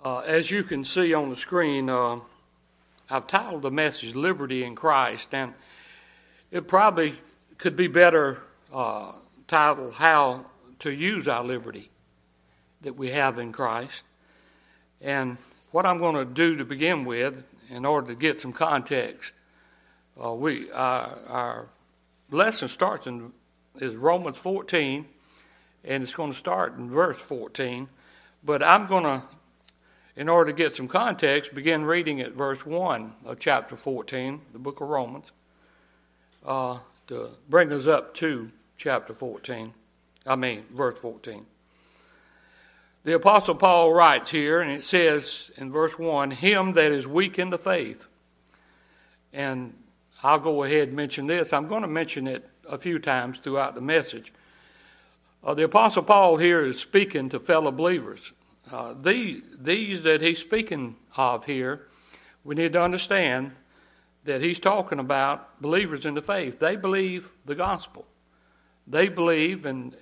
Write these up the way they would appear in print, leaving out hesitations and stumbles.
As you can see on the screen, I've titled the message Liberty in Christ, and it probably could be better titled How to Use Our Liberty that we have in Christ. And what I'm going to do to begin with, in order to get some context, our lesson is Romans 14, and it's going to start in verse 14. But I'm going to, in order to get some context, begin reading at verse 1 of chapter 14, the book of Romans, to bring us up to verse 14. The Apostle Paul writes here, and it says in verse 1, him that is weak in the faith. And I'll go ahead and mention this. I'm going to mention it a few times throughout the message. The Apostle Paul here is speaking to fellow believers. These that he's speaking of here, we need to understand that he's talking about believers in the faith. They believe the gospel. They believe and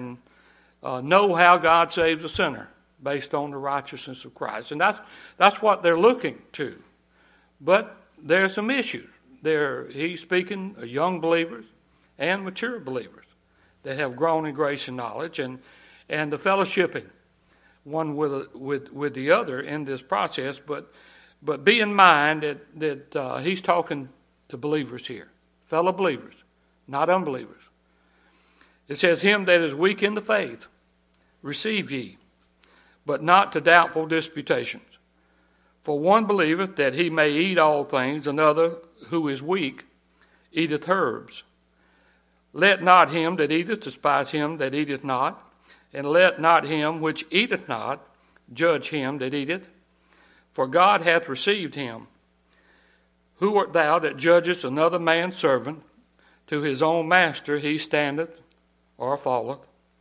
know how God saves a sinner based on the righteousness of Christ. And that's what they're looking to. But there's some issues. He's speaking of young believers and mature believers that have grown in grace and knowledge and the fellowshipping one with the other in this process. But be in mind that he's talking to believers here, fellow believers, not unbelievers. It says, him that is weak in the faith, receive ye, but not to doubtful disputations. For one believeth that he may eat all things, another, who is weak, eateth herbs. Let not him that eateth despise him that eateth not, and let not him which eateth not judge him that eateth, for God hath received him. Who art thou that judgest another man's servant? To his own master he standeth or falleth.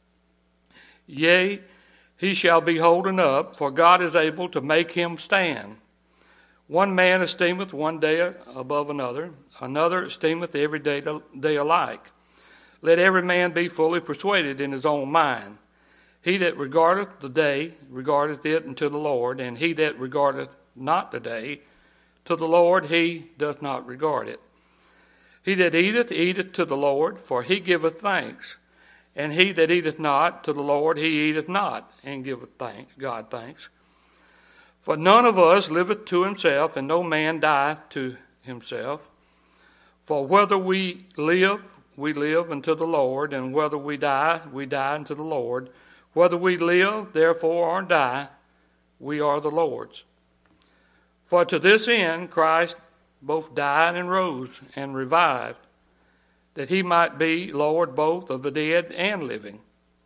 Yea, he shall be holden up, for God is able to make him stand. One man esteemeth one day above another, another esteemeth every day alike. Let every man be fully persuaded in his own mind. He that regardeth the day regardeth it unto the Lord, and he that regardeth not the day to the Lord, he doth not regard it. He that eateth, eateth to the Lord, for he giveth thanks. And he that eateth not to the Lord, he eateth not, and giveth thanks, God thanks. For none of us liveth to himself, and no man dieth to himself. For whether we live unto the Lord, and whether we die unto the Lord. Whether we live, therefore, or die, we are the Lord's. For to this end Christ both died and rose and revived, that he might be Lord both of the dead and living.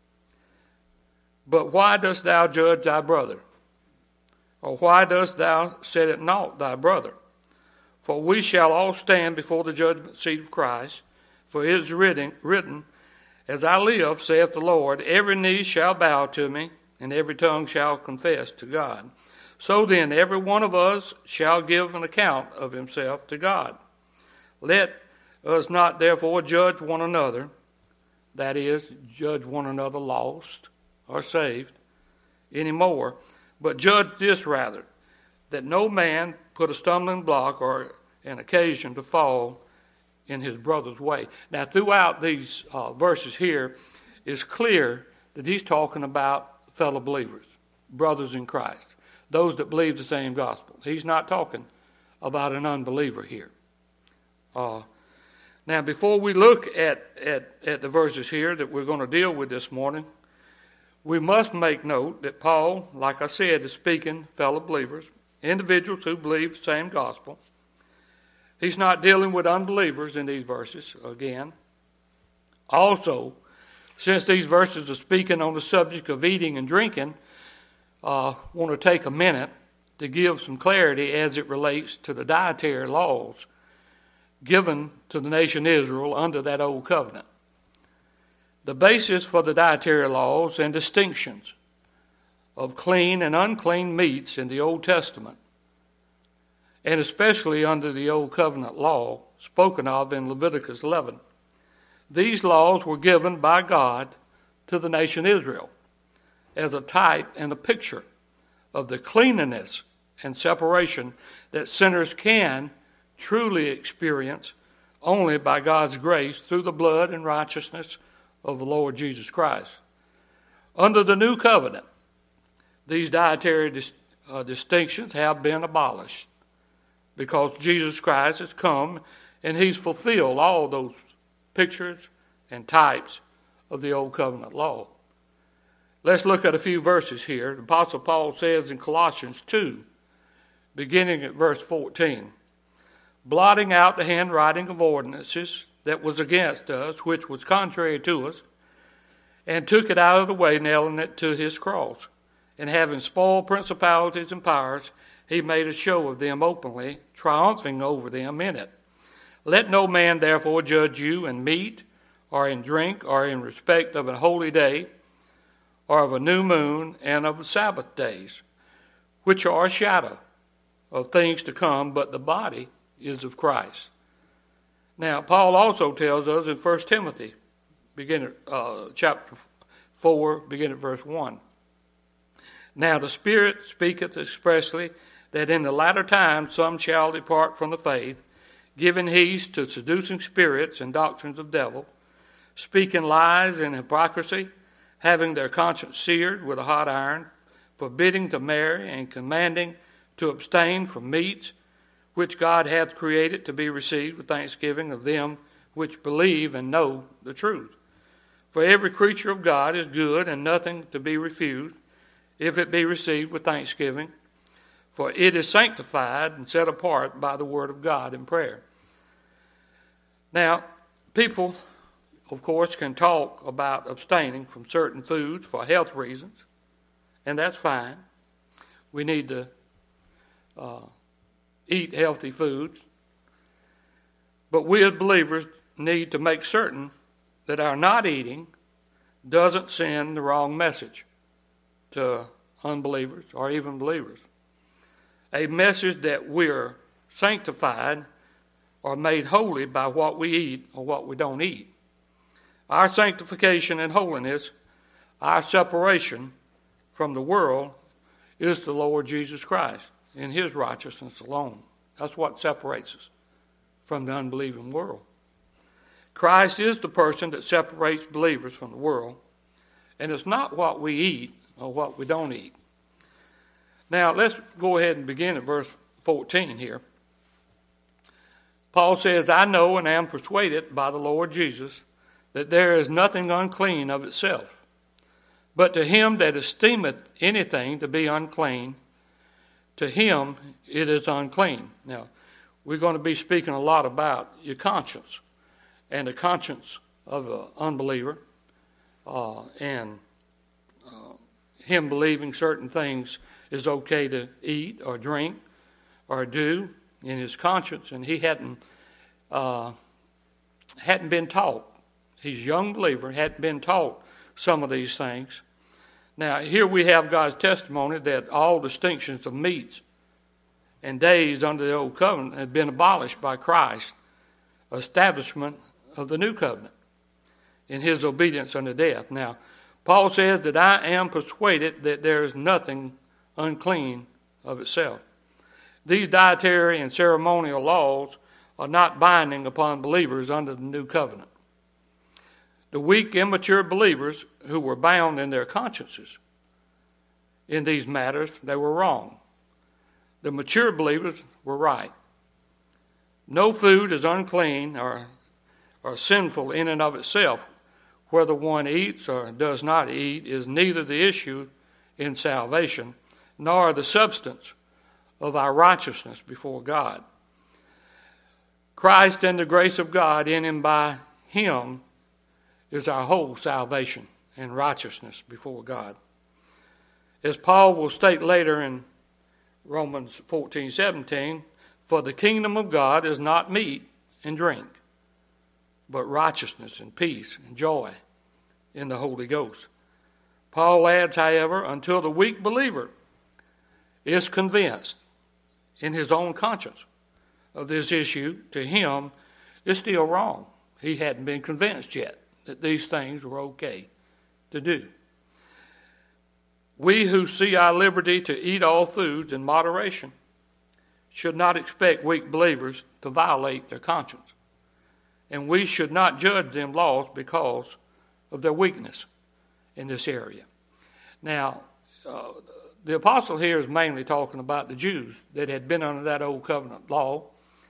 But why dost thou judge thy brother? Or why dost thou set at naught thy brother? For we shall all stand before the judgment seat of Christ. For it is written, as I live, saith the Lord, every knee shall bow to me, and every tongue shall confess to God. So then every one of us shall give an account of himself to God. Let us not therefore judge one another, that is, judge one another lost or saved, anymore, but judge this rather, that no man put a stumbling block or an occasion to fall in his brother's way. Now, throughout these verses here, it's clear that he's talking about fellow believers, brothers in Christ, those that believe the same gospel. He's not talking about an unbeliever here. Now, before we look at the verses here that we're going to deal with this morning, we must make note that Paul, like I said, is speaking fellow believers, individuals who believe the same gospel. He's not dealing with unbelievers in these verses again. Also, since these verses are speaking on the subject of eating and drinking, I want to take a minute to give some clarity as it relates to the dietary laws given to the nation Israel under that old covenant. The basis for the dietary laws and distinctions of clean and unclean meats in the Old Testament, and especially under the Old Covenant law spoken of in Leviticus 11. These laws were given by God to the nation Israel as a type and a picture of the cleanliness and separation that sinners can truly experience only by God's grace through the blood and righteousness of the Lord Jesus Christ. Under the new covenant, these dietary distinctions have been abolished because Jesus Christ has come and he's fulfilled all those pictures and types of the old covenant law. Let's look at a few verses here. The Apostle Paul says in Colossians 2, beginning at verse 14, blotting out the handwriting of ordinances that was against us, which was contrary to us, and took it out of the way, nailing it to his cross. And having spoiled principalities and powers, he made a show of them openly, triumphing over them in it. Let no man therefore judge you in meat, or in drink, or in respect of a holy day, or of a new moon, and of the Sabbath days, which are a shadow of things to come, but the body is of Christ. Now, Paul also tells us in 1 Timothy, chapter 4, beginning at verse 1. Now the Spirit speaketh expressly that in the latter times some shall depart from the faith, giving heed to seducing spirits and doctrines of devil, speaking lies and hypocrisy, having their conscience seared with a hot iron, forbidding to marry, and commanding to abstain from meats which God hath created to be received with thanksgiving of them which believe and know the truth. For every creature of God is good, and nothing to be refused, if it be received with thanksgiving, for it is sanctified and set apart by the word of God in prayer. Now, people, of course, can talk about abstaining from certain foods for health reasons, and that's fine. We need to eat healthy foods. But we as believers need to make certain that our not eating doesn't send the wrong message to unbelievers or even believers. A message that we're sanctified or made holy by what we eat or what we don't eat. Our sanctification and holiness, our separation from the world, is the Lord Jesus Christ in his righteousness alone. That's what separates us from the unbelieving world. Christ is the person that separates believers from the world, and it's not what we eat or what we don't eat. Now, let's go ahead and begin at verse 14 here. Paul says, I know and am persuaded by the Lord Jesus that there is nothing unclean of itself, but to him that esteemeth anything to be unclean, to him it is unclean. Now, we're going to be speaking a lot about your conscience and the conscience of an unbeliever and him believing certain things is okay to eat or drink or do in his conscience, and he hadn't been taught. He's a young believer, hadn't been taught some of these things. Now, here we have God's testimony that all distinctions of meats and days under the old covenant had been abolished by Christ's establishment of the new covenant in his obedience unto death. Now, Paul says that I am persuaded that there is nothing unclean of itself. These dietary and ceremonial laws are not binding upon believers under the new covenant. The weak, immature believers who were bound in their consciences in these matters, they were wrong. The mature believers were right. No food is unclean or sinful in and of itself. Whether one eats or does not eat is neither the issue in salvation nor the substance of our righteousness before God. Christ and the grace of God in and by him is our whole salvation and righteousness before God. As Paul will state later in Romans 14:17, for the kingdom of God is not meat and drink, but righteousness and peace and joy in the Holy Ghost. Paul adds, however, until the weak believer is convinced in his own conscience of this issue, to him is still wrong. He hadn't been convinced yet that these things were okay to do. We who see our liberty to eat all foods in moderation should not expect weak believers to violate their conscience. And we should not judge them lost because of their weakness in this area. Now, the apostle here is mainly talking about the Jews that had been under that old covenant law.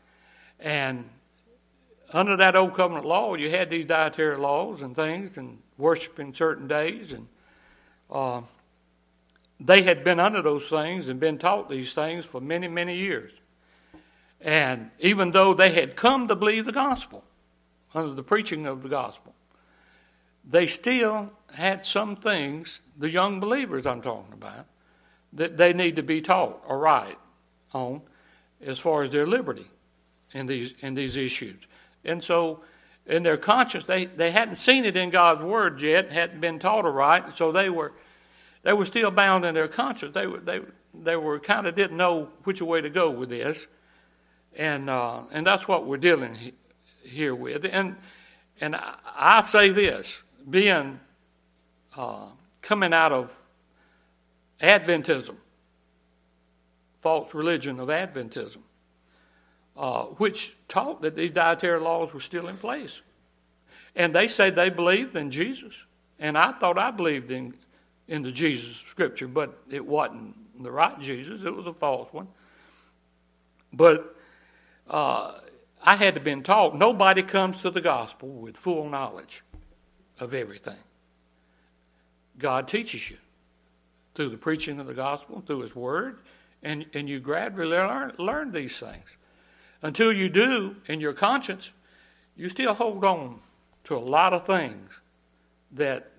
And under that old covenant law, you had these dietary laws and things and worshiping certain days. And they had been under those things and been taught these things for many, many years. And even though they had come to believe the gospel, under the preaching of the gospel, they still had some things, the young believers I'm talking about, that they need to be taught or right on as far as their liberty in these issues. And so in their conscience, they hadn't seen it in God's word yet, hadn't been taught aright, so they were still bound in their conscience. They were kind of didn't know which way to go with this. And that's what we're dealing here with. And I say this, being coming out of Adventism, false religion of Adventism, which taught that these dietary laws were still in place. And they say they believed in Jesus. And I thought I believed in the Jesus Scripture, but it wasn't the right Jesus. It was a false one. But I had to been taught nobody comes to the gospel with full knowledge of everything. God teaches you through the preaching of the gospel, through his word, and you gradually learn these things. Until you do, in your conscience, you still hold on to a lot of things that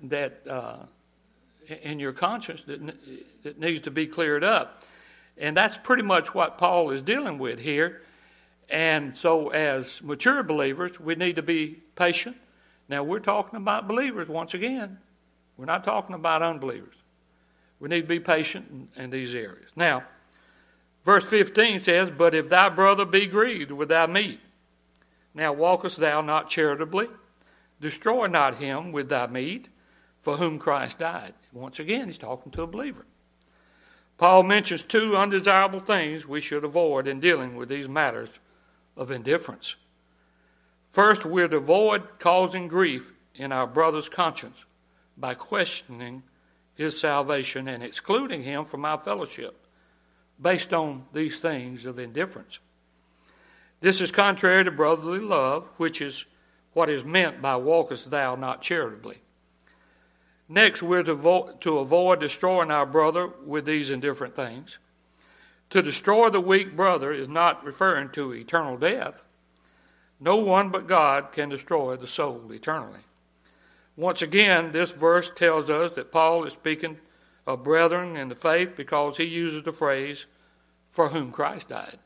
in your conscience that needs to be cleared up. And that's pretty much what Paul is dealing with here. And so as mature believers, we need to be patient. Now, we're talking about believers once again. We're not talking about unbelievers. We need to be patient in these areas. Now, verse 15 says, "But if thy brother be grieved with thy meat, now walkest thou not charitably? Destroy not him with thy meat, for whom Christ died." Once again, he's talking to a believer. Paul mentions two undesirable things we should avoid in dealing with these matters of indifference. First, we're to avoid causing grief in our brother's conscience by questioning his salvation and excluding him from our fellowship based on these things of indifference. This is contrary to brotherly love, which is what is meant by walkest thou not charitably. Next, we're to avoid destroying our brother with these indifferent things. To destroy the weak brother is not referring to eternal death. No one but God can destroy the soul eternally. Once again, this verse tells us that Paul is speaking of brethren in the faith because he uses the phrase, "for whom Christ died."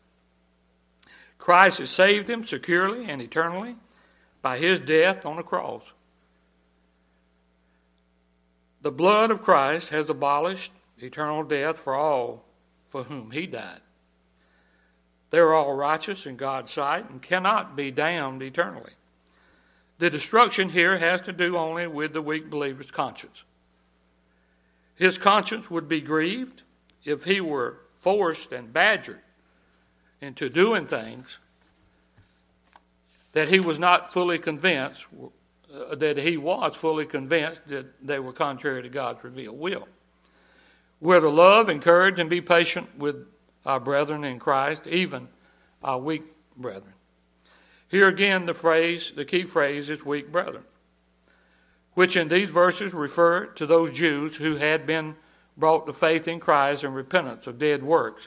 Christ has saved him securely and eternally by his death on the cross. The blood of Christ has abolished eternal death for all for whom he died. They are all righteous in God's sight and cannot be damned eternally. The destruction here has to do only with the weak believer's conscience. His conscience would be grieved if he were forced and badgered into doing things that he was not fully convinced that they were contrary to God's revealed will. We're to love, encourage, and be patient with our brethren in Christ, even our weak brethren. Here again, the key phrase is weak brethren, which in these verses refer to those Jews who had been brought to faith in Christ and repentance of dead works,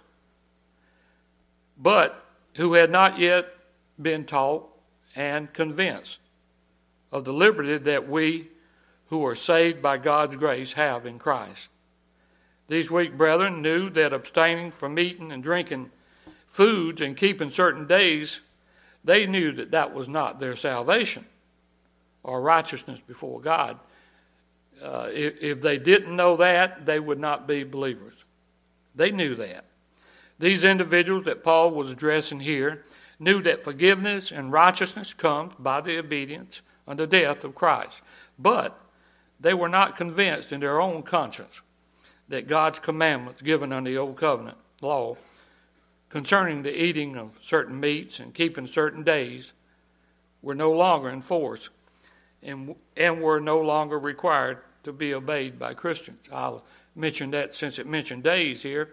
but who had not yet been taught and convinced of the liberty that we who are saved by God's grace have in Christ. These weak brethren knew that abstaining from eating and drinking foods and keeping certain days, they knew that that was not their salvation or righteousness before God. If they didn't know that, they would not be believers. They knew that. These individuals that Paul was addressing here knew that forgiveness and righteousness comes by the obedience unto the death of Christ. But they were not convinced in their own conscience that God's commandments given under the Old Covenant law concerning the eating of certain meats and keeping certain days were no longer in force and were no longer required to be obeyed by Christians. I'll mention that since it mentioned days here.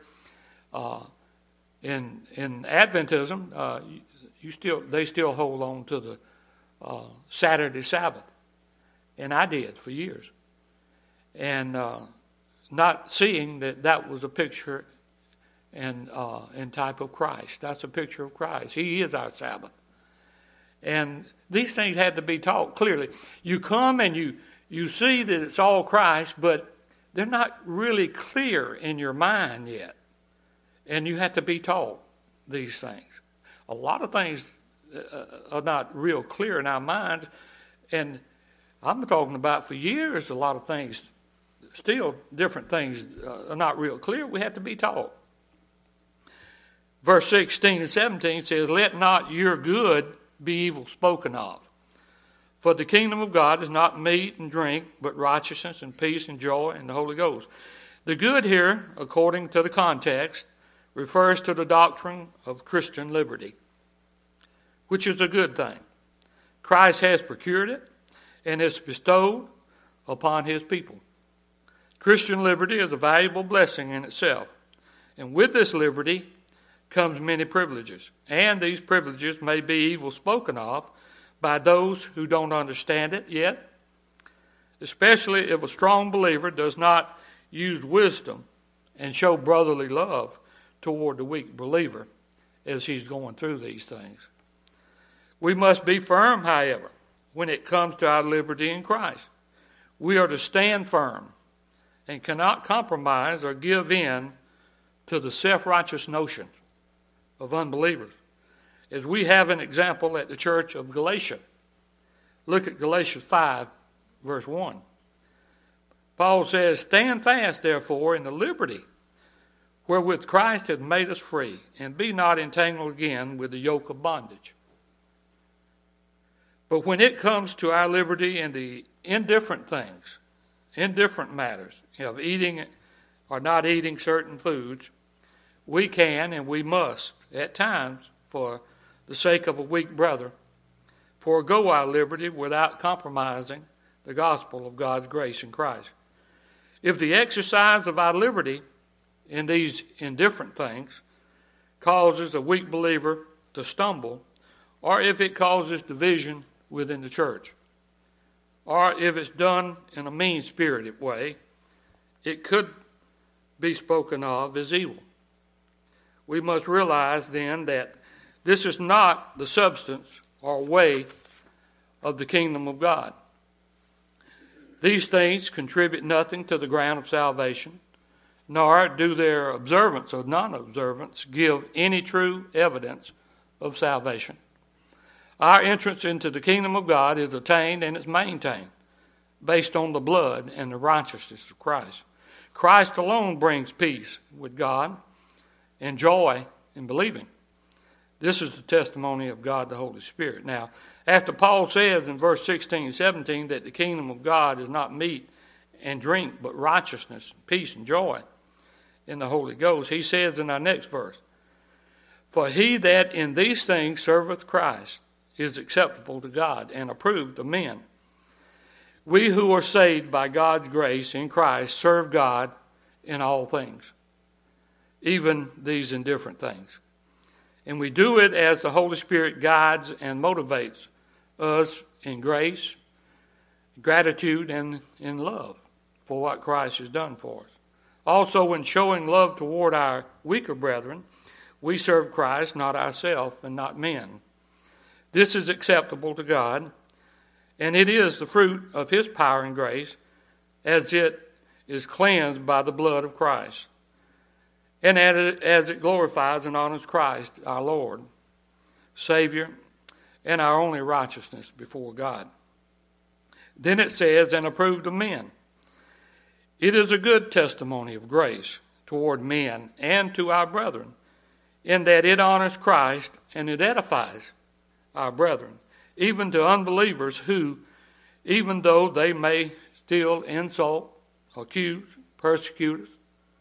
In Adventism, they still hold on to the Saturday Sabbath, and I did for years, and not seeing that was a picture and type of Christ. That's a picture of Christ. He is our Sabbath. And these things had to be taught clearly. You come and you see that it's all Christ, but they're not really clear in your mind yet. And you have to be taught these things. A lot of things are not real clear in our minds. And I'm talking about for years, a lot of things, still different things are not real clear. We have to be taught. Verse 16 and 17 says, "Let not your good be evil spoken of. For the kingdom of God is not meat and drink, but righteousness and peace and joy in the Holy Ghost." The good here, according to the context, refers to the doctrine of Christian liberty, which is a good thing. Christ has procured it, and it's bestowed upon his people. Christian liberty is a valuable blessing in itself, and with this liberty comes many privileges, and these privileges may be evil spoken of by those who don't understand it yet, especially if a strong believer does not use wisdom and show brotherly love toward the weak believer as he's going through these things. We must be firm, however, when it comes to our liberty in Christ. We are to stand firm and cannot compromise or give in to the self-righteous notions of unbelievers, as we have an example at the church of Galatia. Look at Galatians 5, verse 1. Paul says, "Stand fast, therefore, in the liberty wherewith Christ hath made us free, and be not entangled again with the yoke of bondage." But when it comes to our liberty in the indifferent things, indifferent matters of eating or not eating certain foods, we can and we must, at times, for the sake of a weak brother, forego our liberty without compromising the gospel of God's grace in Christ. If the exercise of our liberty in these indifferent things causes a weak believer to stumble, or if it causes division within the church, or if it's done in a mean-spirited way, it could be spoken of as evil. We must realize then that this is not the substance or way of the kingdom of God. These things contribute nothing to the ground of salvation, nor do their observance or non-observance give any true evidence of salvation. Our entrance into the kingdom of God is attained and is maintained based on the blood and the righteousness of Christ. Christ alone brings peace with God and joy in believing. This is the testimony of God the Holy Spirit. Now, after Paul says in verse 16 and 17 that the kingdom of God is not meat and drink, but righteousness, peace, and joy in the Holy Ghost, he says in our next verse, "For he that in these things serveth Christ is acceptable to God and approved of men." We who are saved by God's grace in Christ serve God in all things, even these indifferent things. And we do it as the Holy Spirit guides and motivates us in grace, gratitude, and in love for what Christ has done for us. Also, when showing love toward our weaker brethren, we serve Christ, not ourselves, and not men. This is acceptable to God, and it is the fruit of his power and grace, as it is cleansed by the blood of Christ, and as it glorifies and honors Christ, our Lord, Savior, and our only righteousness before God. Then it says, "and approved of men." It is a good testimony of grace toward men and to our brethren, in that it honors Christ and it edifies our brethren, even to unbelievers who, even though they may still insult, accuse, persecute us,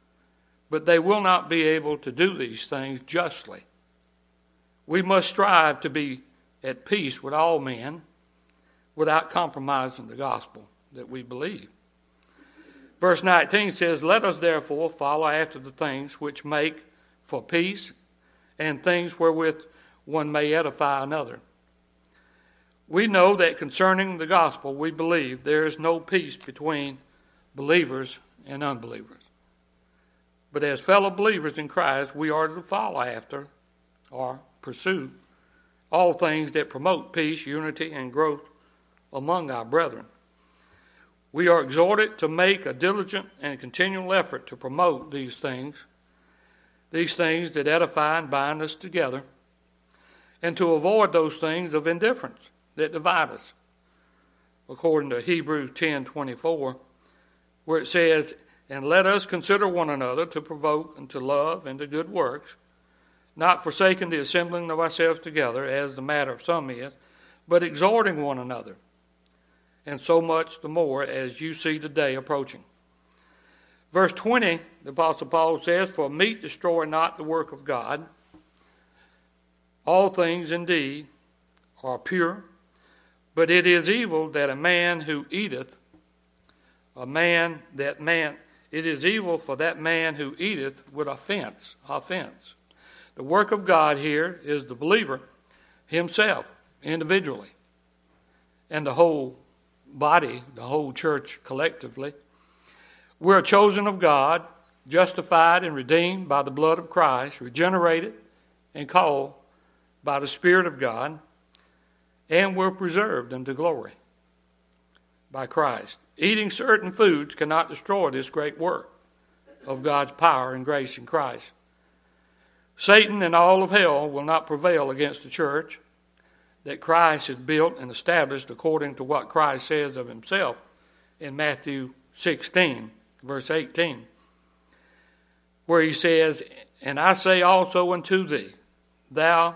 but they will not be able to do these things justly. We must strive to be at peace with all men without compromising the gospel that we believe. Verse 19 says, "Let us therefore follow after the things which make for peace and things wherewith one may edify another." We know that concerning the gospel, we believe there is no peace between believers and unbelievers. But as fellow believers in Christ, we are to follow after or pursue all things that promote peace, unity, and growth among our brethren. We are exhorted to make a diligent and continual effort to promote these things that edify and bind us together, and to avoid those things of indifference that divide us, according to Hebrews 10:24, where it says, "And let us consider one another to provoke unto love and to good works, not forsaking the assembling of ourselves together, as the matter of some is, but exhorting one another, and so much the more as you see the day approaching." Verse 20, the Apostle Paul says, "For meat destroy not the work of God. All things indeed are pure, but it is evil that a man who eateth, it is evil for that man who eateth with offense. The work of God here is the believer himself, individually, and the whole body, the whole church collectively. We are chosen of God, justified and redeemed by the blood of Christ, regenerated and called by the Spirit of God, and we're preserved unto glory by Christ. Eating certain foods cannot destroy this great work of God's power and grace in Christ. Satan and all of hell will not prevail against the church that Christ has built and established according to what Christ says of himself in Matthew 16, verse 18, where he says, "And I say also unto thee, thou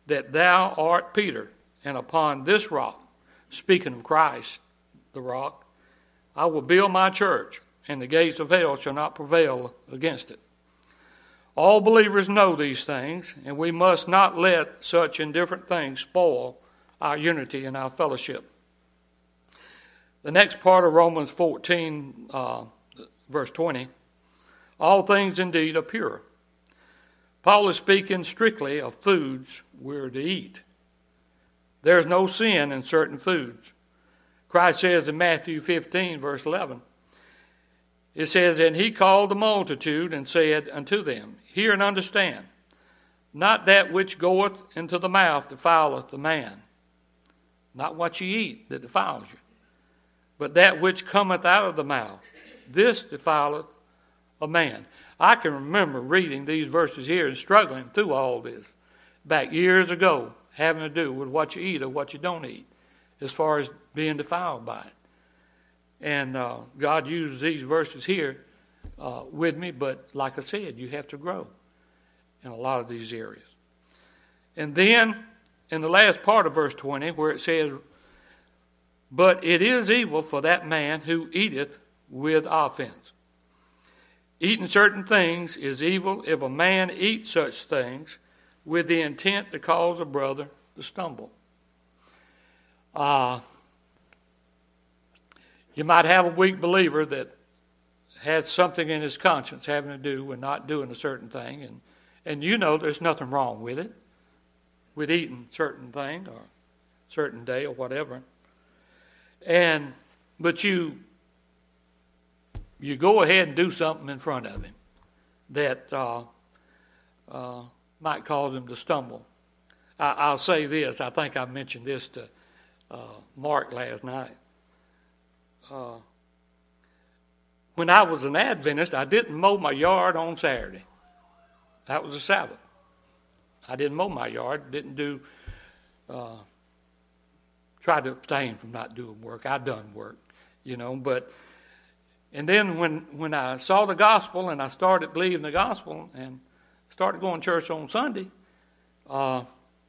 art Peter, and upon this rock," speaking of Christ, the rock, "I will build my church, and the gates of hell shall not prevail against it." All believers know these things, and we must not let such indifferent things spoil our unity and our fellowship. The next part of Romans 14, verse 20, "All things indeed are pure." Paul is speaking strictly of foods we're to eat. There's no sin in certain foods. Christ says in Matthew 15, verse 11, it says, "And he called the multitude and said unto them, Hear and understand, not that which goeth into the mouth defileth the man, not what ye eat that defiles you, but that which cometh out of the mouth, this defileth a man." I can remember reading these verses here and struggling through all this back years ago, having to do with what you eat or what you don't eat, as far as being defiled by it. And God uses these verses here with me, but like I said, you have to grow in a lot of these areas. And then in the last part of verse 20, where it says, "But it is evil for that man who eateth with offense." Eating certain things is evil if a man eats such things with the intent to cause a brother to stumble. You might have a weak believer that has something in his conscience having to do with not doing a certain thing, and you know there's nothing wrong with it, with eating certain thing or certain day or whatever. But you go ahead and do something in front of him that might cause him to stumble. I'll say this. I think I mentioned this to Mark last night. When I was an Adventist, I didn't mow my yard on Saturday. That was a Sabbath. I didn't mow my yard, didn't do, tried to abstain from not doing work. I done work, but, and then when I saw the gospel and I started believing the gospel and started going to church on Sunday, I'd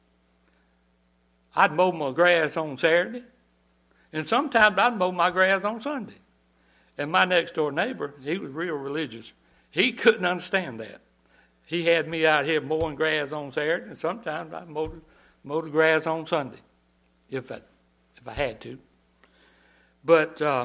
mow my grass on Saturday, and sometimes I'd mow my grass on Sunday. And my next door neighbor, he was real religious. he couldn't understand that. He had me out here mowing grass on Saturday, and sometimes I mowed the grass on Sunday, if I had to. But I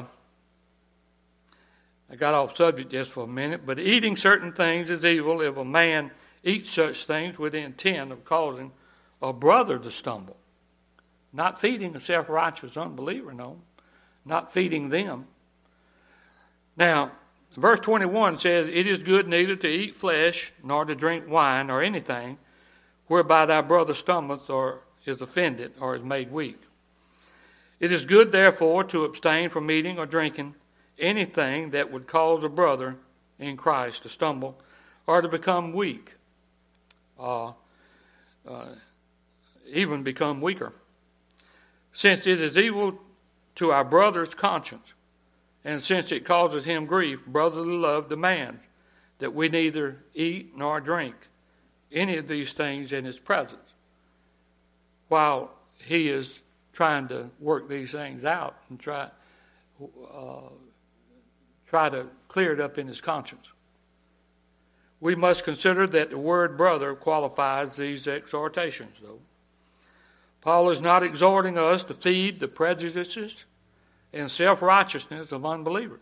got off subject just for a minute. But eating certain things is evil if a man eats such things with the intent of causing a brother to stumble. Not feeding a self-righteous unbeliever, no. Not feeding them. Now, verse 21 says, "It is good neither to eat flesh, nor to drink wine, or anything, whereby thy brother stumbleth, or is offended, or is made weak. It is good, therefore, to abstain from eating or drinking anything that would cause a brother in Christ to stumble, or to become weak, even become weaker. Since it is evil to our brother's conscience, and since it causes him grief, brotherly love demands that we neither eat nor drink any of these things in his presence, while he is trying to work these things out and try to clear it up in his conscience. We must consider that the word brother qualifies these exhortations, though. Paul is not exhorting us to feed the prejudices and self-righteousness of unbelievers.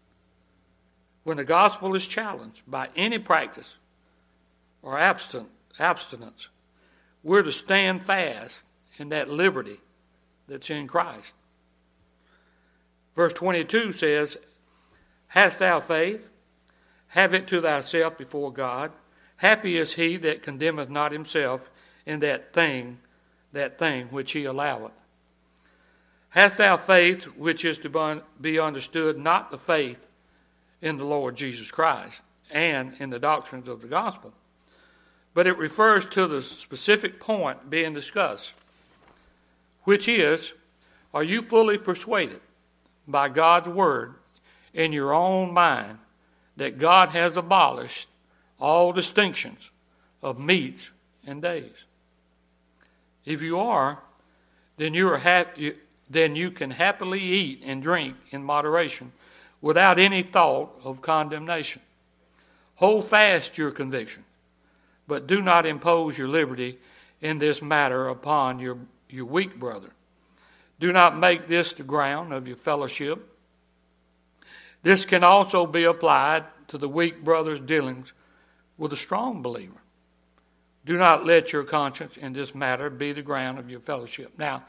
When the gospel is challenged by any practice or abstinence, we're to stand fast in that liberty that's in Christ. Verse 22 says, "Hast thou faith? Have it to thyself before God. Happy is he that condemneth not himself in that thing which he alloweth. Hast thou faith, which is to be understood, not the faith in the Lord Jesus Christ and in the doctrines of the gospel, but it refers to the specific point being discussed, which is, are you fully persuaded by God's word in your own mind that God has abolished all distinctions of meats and days? If you are, then you can happily eat and drink in moderation without any thought of condemnation. Hold fast your conviction, but do not impose your liberty in this matter upon your weak brother. Do not make this the ground of your fellowship. This can also be applied to the weak brother's dealings with a strong believer. Do not let your conscience in this matter be the ground of your fellowship." Now,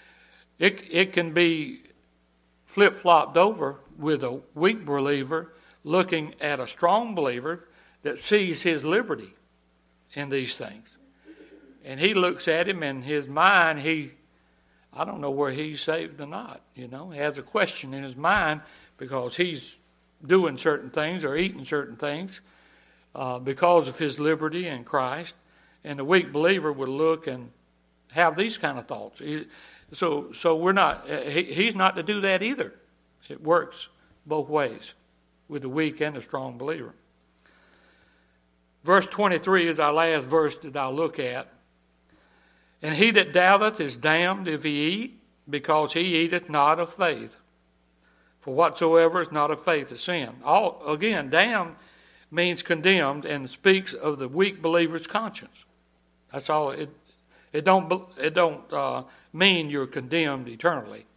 it can be flip-flopped over with a weak believer looking at a strong believer that sees his liberty in these things. And he looks at him in his mind, I don't know where he's saved or not, He has a question in his mind because he's doing certain things or eating certain things because of his liberty in Christ. And the weak believer would look and have these kind of thoughts. So we're not. He's not to do that either. It works both ways with the weak and the strong believer. Verse 23 is our last verse that I'll look at. "And he that doubteth is damned if he eat, because he eateth not of faith. For whatsoever is not of faith is sin." Again, damned means condemned and speaks of the weak believer's conscience. That's all. It don't mean you're condemned eternally.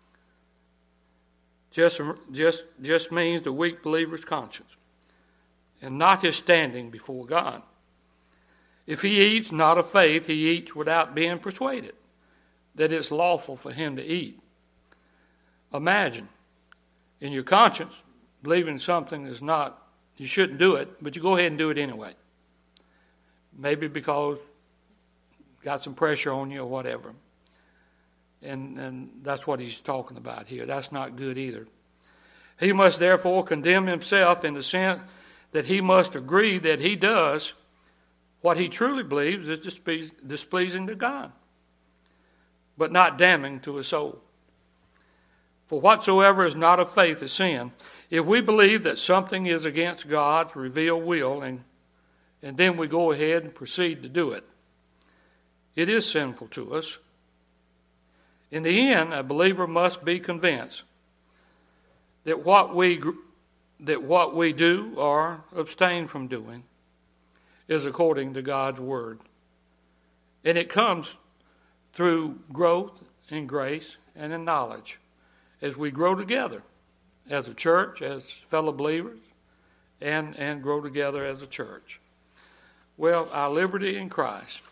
Just means the weak believer's conscience, and not his standing before God. If he eats not of faith, he eats without being persuaded that it's lawful for him to eat. Imagine, in your conscience, believing something is not, you shouldn't do it, but you go ahead and do it anyway. Maybe because got some pressure on you or whatever. And that's what he's talking about here. That's not good either. He must therefore condemn himself in the sense that he must agree that he does what he truly believes is displeasing to God, but not damning to his soul. For whatsoever is not of faith is sin. If we believe that something is against God's revealed will and then we go ahead and proceed to do it, it is sinful to us. In the end, a believer must be convinced that what we that what we do or abstain from doing is according to God's word. And it comes through growth in grace and in knowledge as we grow together as a church, as fellow believers, and grow together as a church. Well, our liberty in Christ